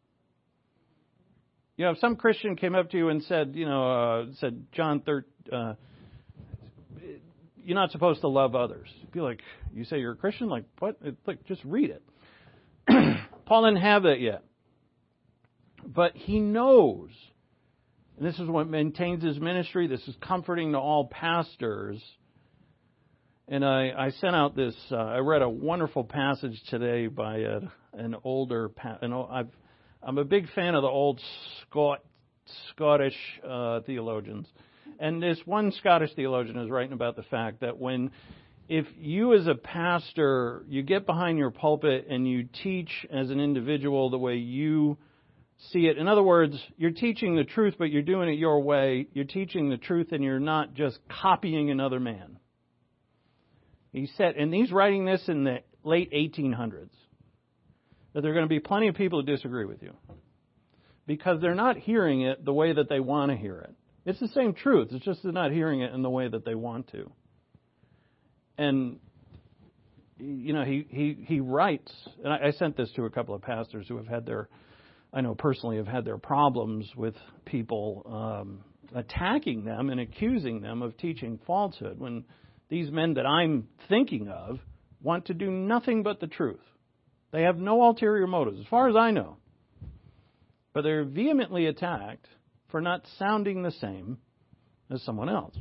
You know, if some Christian came up to you and said, you know, uh, said, John thirteen, uh, you're not supposed to love others. You'd be like, you say you're a Christian? Like, what? It's like, just read it. Paul didn't have that yet. But he knows, and this is what maintains his ministry. This is comforting to all pastors. And I, I sent out this, uh, I read a wonderful passage today by a, an older, an, I've, I'm a big fan of the old Scot, Scottish uh, theologians. And this one Scottish theologian is writing about the fact that when, if you as a pastor, you get behind your pulpit and you teach as an individual the way you see it. In other words, you're teaching the truth, but you're doing it your way. You're teaching the truth and you're not just copying another man. He said, and he's writing this in the late eighteen hundreds. that there are going to be plenty of people who disagree with you because they're not hearing it the way that they want to hear it. It's the same truth. It's just they're not hearing it in the way that they want to. And, you know, he, he, he writes, and I, I sent this to a couple of pastors who have had their, I know personally have had their problems with people um, attacking them and accusing them of teaching falsehood when these men that I'm thinking of want to do nothing but the truth. They have no ulterior motives, as far as I know. But they're vehemently attacked for not sounding the same as someone else.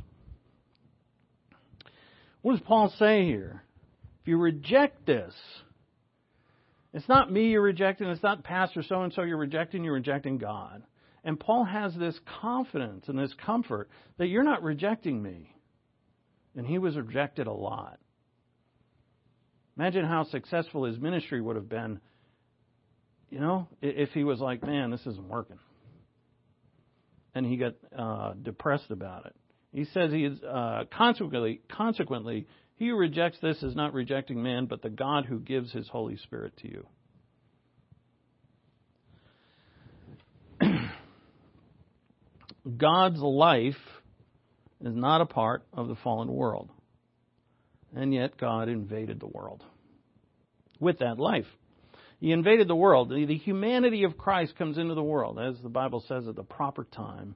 What does Paul say here? If you reject this, it's not me you're rejecting, it's not Pastor so-and-so you're rejecting, you're rejecting God. And Paul has this confidence and this comfort that you're not rejecting me. And he was rejected a lot. Imagine how successful his ministry would have been, you know, if he was like, man, this isn't working. And he got uh, depressed about it. He says he is, uh, consequently, consequently, he who rejects this is not rejecting man, but the God who gives his Holy Spirit to you. God's life is not a part of the fallen world. And yet God invaded the world with that life. He invaded the world. The, the humanity of Christ comes into the world, as the Bible says, at the proper time.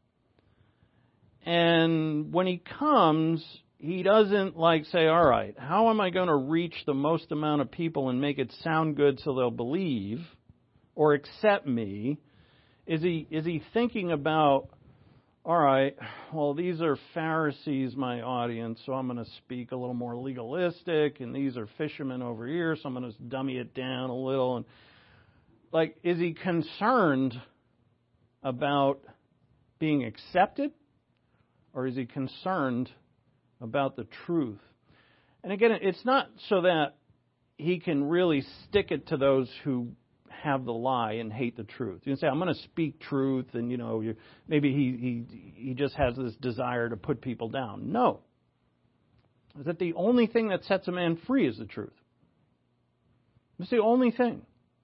And when he comes, he doesn't like say, all right, how am I going to reach the most amount of people and make it sound good so they'll believe or accept me? Is he, is he thinking about, all right, well, these are Pharisees, my audience, so I'm going to speak a little more legalistic, and these are fishermen over here, so I'm going to dummy it down a little. And like, is he concerned about being accepted, or is he concerned about the truth? And again, it's not so that he can really stick it to those who have the lie and hate the truth. You can say, I'm going to speak truth, and, you know, you, maybe he, he, he just has this desire to put people down. No. Is that the only thing that sets a man free is the truth. It's the only thing.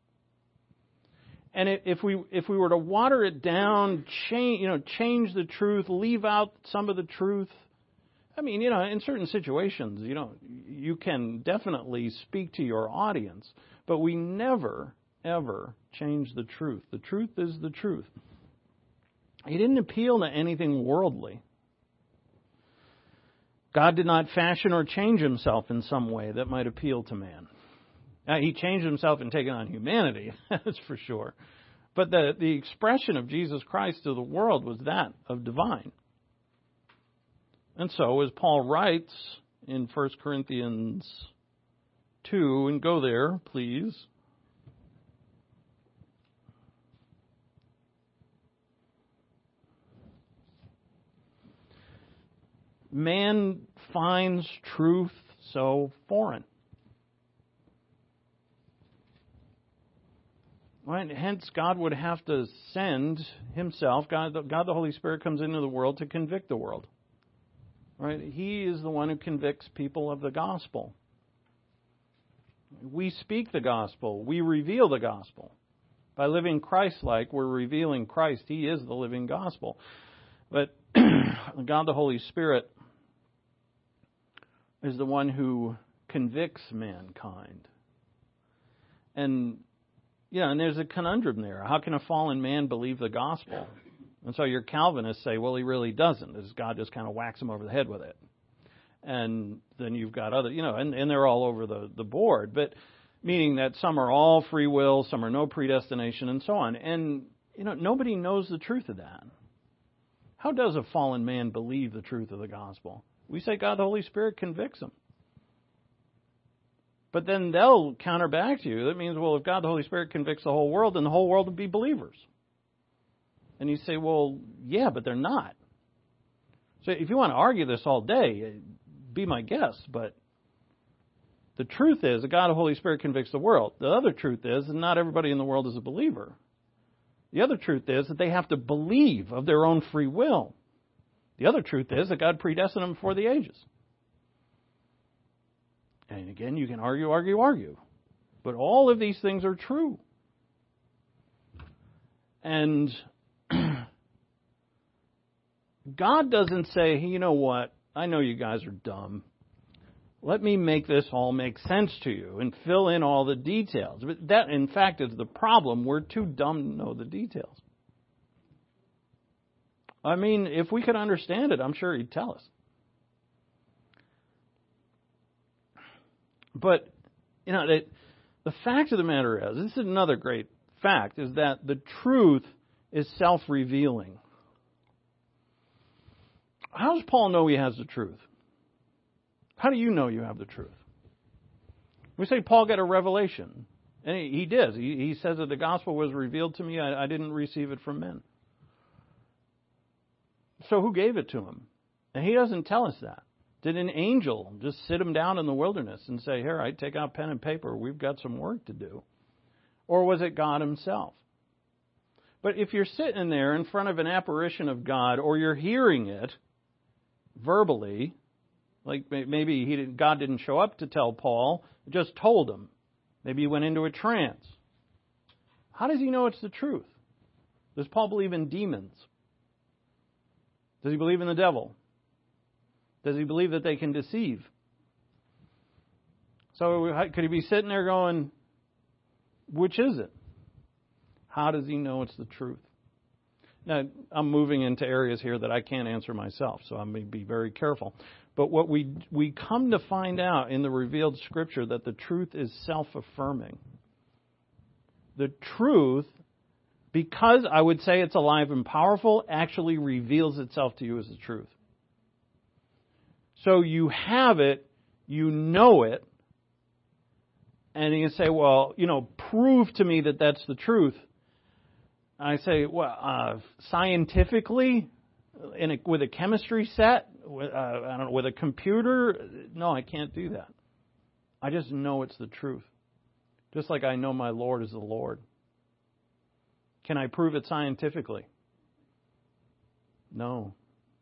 And if we if we were to water it down, change you know change the truth, leave out some of the truth, I mean, you know, in certain situations, you know, you can definitely speak to your audience, but we never ever change the truth. The truth is the truth. He didn't appeal to anything worldly. God did not fashion or change himself in some way that might appeal to man. Now, he changed himself in taking on humanity, that's for sure. But the, the expression of Jesus Christ to the world was that of divine. And so, as Paul writes in First Corinthians two, and go there, please. Man finds truth so foreign. Right? Hence, God would have to send himself, God, God the Holy Spirit comes into the world to convict the world. Right? He is the one who convicts people of the gospel. We speak the gospel. We reveal the gospel. By living Christ-like, we're revealing Christ. He is the living gospel. But God the Holy Spirit is the one who convicts mankind. And, yeah, and there's a conundrum there. How can a fallen man believe the gospel? And so your Calvinists say, well, he really doesn't. Does God just kind of whacks him over the head with it? And then you've got other, you know, and, and they're all over the, the board. But meaning that some are all free will, some are no predestination, and so on. And, you know, nobody knows the truth of that. How does a fallen man believe the truth of the gospel? We say God the Holy Spirit convicts him. But then they'll counter back to you. That means, well, if God the Holy Spirit convicts the whole world, then the whole world would be believers. And you say, well, yeah, but they're not. So if you want to argue this all day, be my guest. But the truth is that God the Holy Spirit convicts the world. The other truth is that not everybody in the world is a believer. The other truth is that they have to believe of their own free will. The other truth is that God predestined them before the ages. And again, you can argue, argue, argue. But all of these things are true. And God doesn't say, hey, you know what, I know you guys are dumb. Let me make this all make sense to you and fill in all the details. But that, in fact, is the problem. We're too dumb to know the details. I mean, if we could understand it, I'm sure He'd tell us. But, you know, the, the fact of the matter is, this is another great fact, is that the truth is self-revealing. How does Paul know he has the truth? How do you know you have the truth? We say Paul got a revelation. And he, he did. He, he says that the gospel was revealed to me. I, I didn't receive it from men. So who gave it to him? And he doesn't tell us that. Did an angel just sit him down in the wilderness and say, here, I take out pen and paper. We've got some work to do. Or was it God Himself? But if you're sitting there in front of an apparition of God, or you're hearing it verbally, like maybe he didn't, God didn't show up to tell Paul, just told him. Maybe he went into a trance. How does he know it's the truth? Does Paul believe in demons? Does he believe in the devil? Does he believe that they can deceive? So could he be sitting there going, which is it? How does he know it's the truth? Now, I'm moving into areas here that I can't answer myself, so I'm going to be very careful. But what we we come to find out in the revealed Scripture that the truth is self-affirming. The truth, because I would say it's alive and powerful, actually reveals itself to you as the truth. So you have it, you know it, and you say, well, you know, prove to me that that's the truth. I say, well, uh, scientifically, in a, with a chemistry set, with, uh, I don't know, with a computer, no, I can't do that. I just know it's the truth. Just like I know my Lord is the Lord. Can I prove it scientifically? No.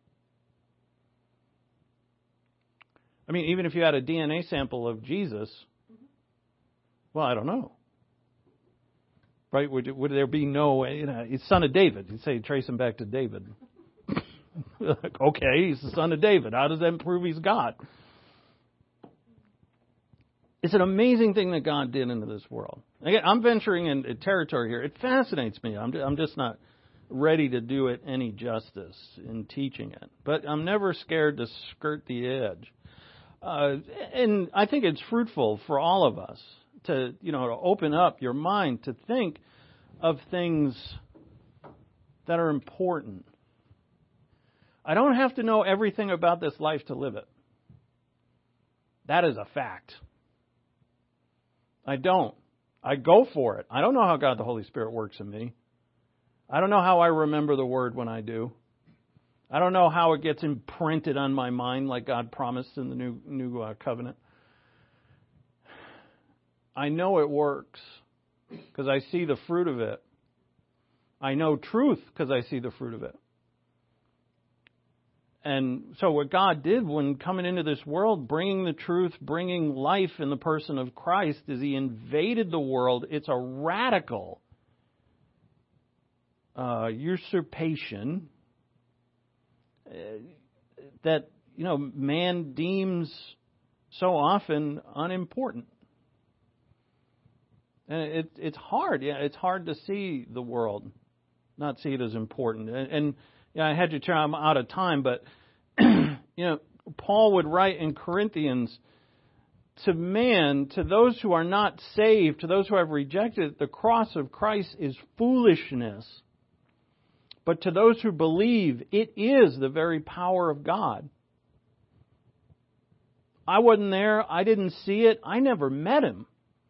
I mean, even if you had a D N A sample of Jesus, well, I don't know. Right? Would, would there be no, you know, he's son of David. You'd say, trace him back to David. Okay, he's the son of David. How does that prove he's God? It's an amazing thing that God did into this world. Again, I'm venturing into territory here. It fascinates me. I'm, I'm just not ready to do it any justice in teaching it. But I'm never scared to skirt the edge. Uh, and I think it's fruitful for all of us to, you know, to open up your mind to think of things that are important. I don't have to know everything about this life to live it. That is a fact. I don't. I go for it. I don't know how God the Holy Spirit works in me. I don't know how I remember the Word when I do. I don't know how it gets imprinted on my mind like God promised in the new new uh, covenant. I know it works because I see the fruit of it. I know truth because I see the fruit of it. And so what God did when coming into this world, bringing the truth, bringing life in the person of Christ, is He invaded the world. It's a radical uh, usurpation uh, that, you know, man deems so often unimportant. And it, it's hard. Yeah, it's hard to see the world, not see it as important. And, and yeah, I had to try. I'm out of time, but you know, Paul would write in Corinthians, to man, to those who are not saved, to those who have rejected it, the cross of Christ is foolishness. But to those who believe, it is the very power of God. I wasn't there. I didn't see it. I never met Him.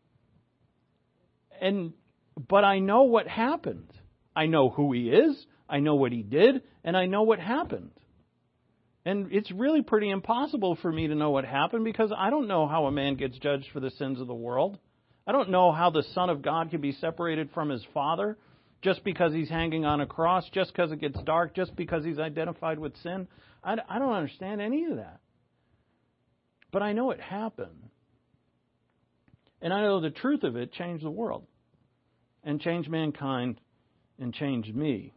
And but I know what happened. I know who He is. I know what He did. And I know what happened. And it's really pretty impossible for me to know what happened because I don't know how a man gets judged for the sins of the world. I don't know how the Son of God can be separated from His Father just because He's hanging on a cross, just because it gets dark, just because He's identified with sin. I, I don't understand any of that. But I know it happened. And I know the truth of it changed the world and changed mankind and changed me.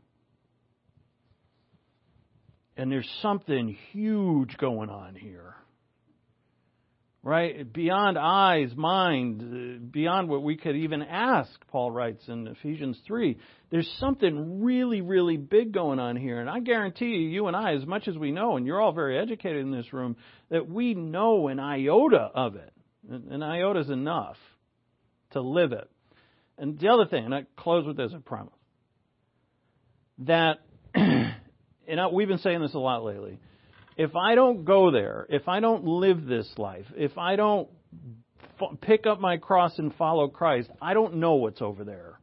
And there's something huge going on here. Right? Beyond eyes, mind, beyond what we could even ask, Paul writes in Ephesians three. There's something really, really big going on here. And I guarantee you, you and I, as much as we know, and you're all very educated in this room, that we know an iota of it. An iota is enough to live it. And the other thing, and I close with this, I promise, that, and I, we've been saying this a lot lately, if I don't go there, if I don't live this life, if I don't f- pick up my cross and follow Christ, I don't know what's over there.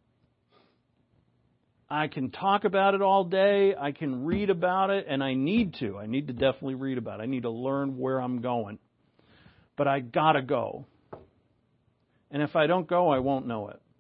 I can talk about it all day. I can read about it, and I need to. I need to definitely read about it. I need to learn where I'm going. But I gotta go. And if I don't go, I won't know it.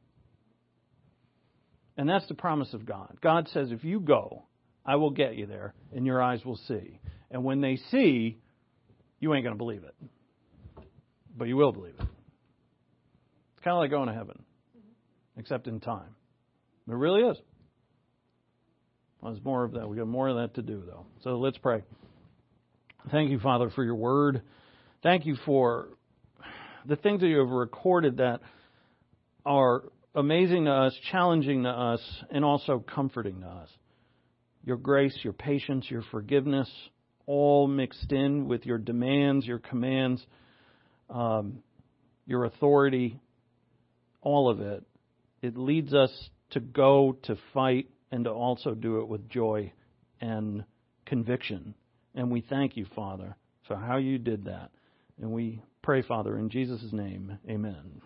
And that's the promise of God. God says, if you go, I will get you there, and your eyes will see. And when they see, you ain't going to believe it. But you will believe it. It's kind of like going to heaven, except in time. It really is. Well, there's more of that. We've got more of that to do, though. So let's pray. Thank you, Father, for your word. Thank you for the things that you have recorded that are amazing to us, challenging to us, and also comforting to us. Your grace, your patience, your forgiveness, all mixed in with your demands, your commands, um, your authority, all of it. It leads us to go, to fight, and to also do it with joy and conviction. And we thank you, Father, for how you did that. And we pray, Father, in Jesus' name, amen.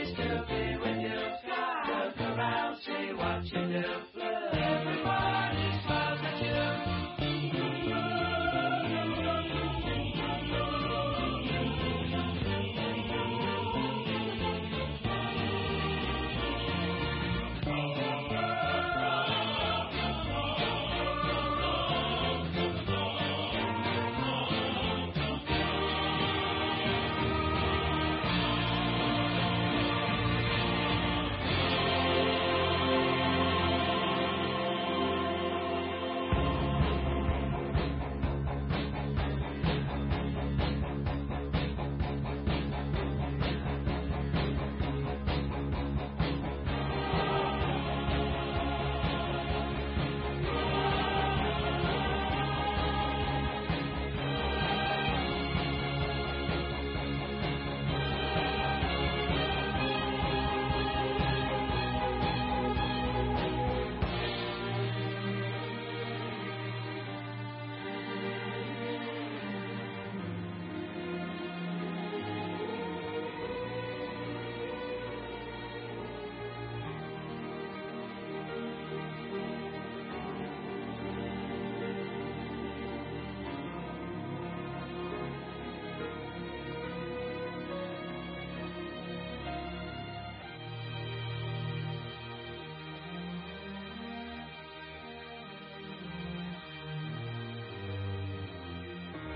pleased to be with you. Look around, see what you do. Everybody smiles at you.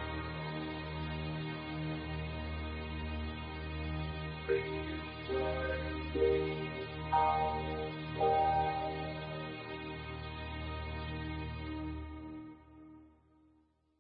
Thank you.